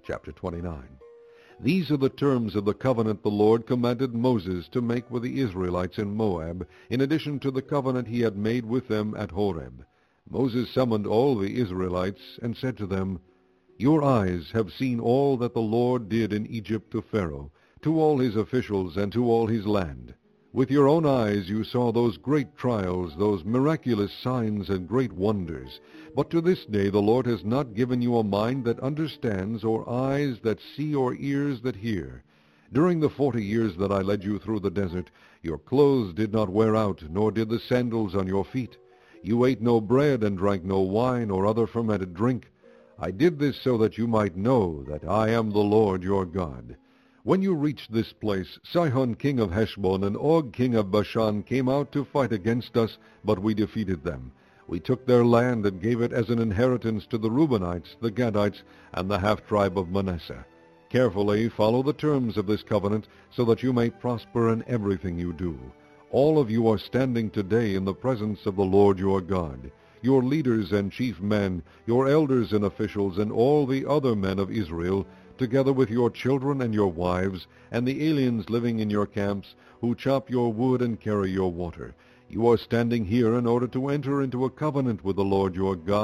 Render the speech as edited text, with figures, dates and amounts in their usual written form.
Chapter 29. These are the terms of the covenant the Lord commanded Moses to make with the Israelites in Moab, in addition to the covenant he had made with them at Horeb. Moses summoned all the Israelites and said to them, Your eyes have seen all that the Lord did in Egypt to Pharaoh, to all his officials, and to all his land. With your own eyes you saw those great trials, those miraculous signs and great wonders. But to this day the Lord has not given you a mind that understands, or eyes that see, or ears that hear. During the 40 years that I led you through the desert, your clothes did not wear out, nor did the sandals on your feet. You ate no bread and drank no wine or other fermented drink. I did this so that you might know that I am the Lord your God. When you reached this place, Sihon king of Heshbon and Og king of Bashan came out to fight against us, but we defeated them. We took their land and gave it as an inheritance to the Reubenites, the Gadites, and the half-tribe of Manasseh. Carefully follow the terms of this covenant, so that you may prosper in everything you do. All of you are standing today in the presence of the Lord your God. Your leaders and chief men, your elders and officials, and all the other men of Israel, together with your children and your wives, and the aliens living in your camps, who chop your wood and carry your water. You are standing here in order to enter into a covenant with the Lord your God.